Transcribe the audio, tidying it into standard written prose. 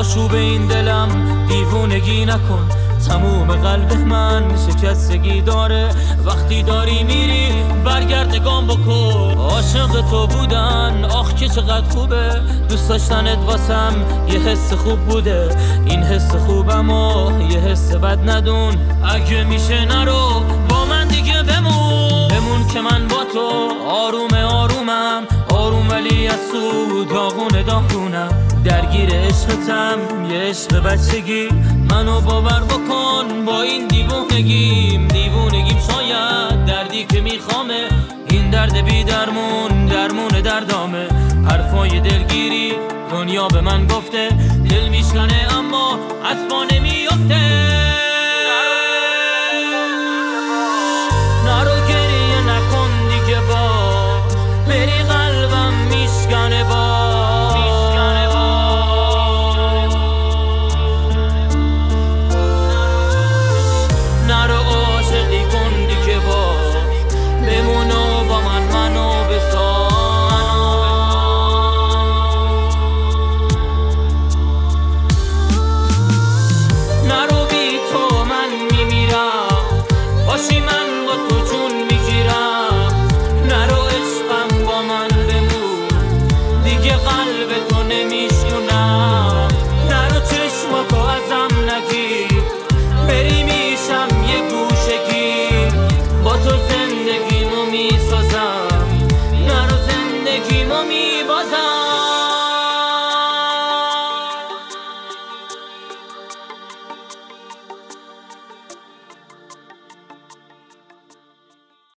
آشوب این دلم دیوونگی نکن، تموم قلب من شکستگی داره. وقتی داری میری برگرد نگام بکن. عاشق تو بودن آخ که چقدر خوبه، دوست داشتنت واسم یه حس خوب بوده. این حس خوبم و یه حس بد ندون. اگه میشه نرو با من دیگه بمون که من با تو آرومم، آروم ولی از سو داغونم. درگیر عشقتم یه عشق بچگی، منو باور بکن با این دیوونگیم شاید دردی که میخوامه. این درد بی درمون دردامه. حرفای دلگیری دنیا به من گفته، دل میشکنه اما از پا نمیفته.